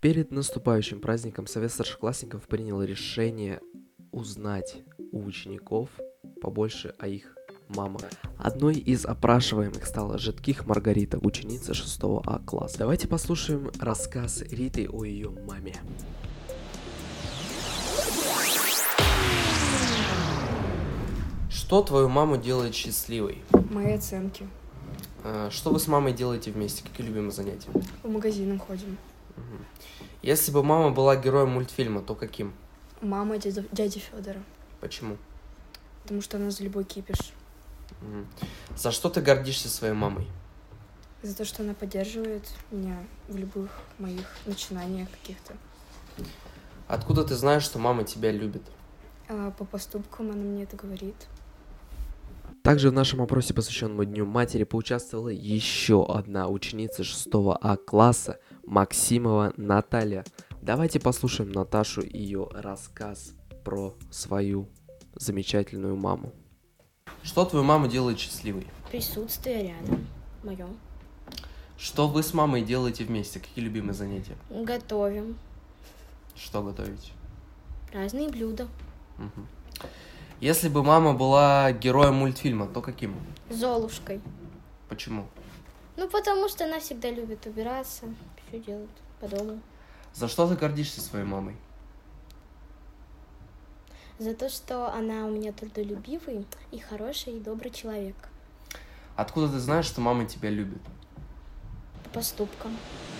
Перед наступающим праздником Совет старшеклассников принял решение узнать у учеников побольше о их мамах. Одной из опрашиваемых стала Жидких Маргарита, ученица 6 А класса. Давайте послушаем рассказ Риты о ее маме. Что твою маму делает счастливой? Мои оценки. Что вы с мамой делаете вместе? Какие любимые занятия? По магазинам ходим. Если бы мама была героем мультфильма, то каким? Мама дяди Федора. Почему? Потому что она за любой кипиш. За что ты гордишься своей мамой? За то, что она поддерживает меня в любых моих начинаниях каких-то. Откуда ты знаешь, что мама тебя любит? По поступкам она мне это говорит. Также в нашем опросе, посвященному Дню матери, поучаствовала еще одна ученица 6 А класса, Максимова Наталья. Давайте послушаем Наташу и ее рассказ про свою замечательную маму. Что твою маму делает счастливой? Присутствие рядом, мое. Что вы с мамой делаете вместе? Какие любимые занятия? Готовим Что готовите? разные блюда. Если бы мама была героем мультфильма, то каким? Золушкой. Почему? Потому что она всегда любит убираться, все делать по дому. За что ты гордишься своей мамой? За то, что она у меня трудолюбивый и хороший, и добрый человек. Откуда ты знаешь, что мама тебя любит? По поступкам.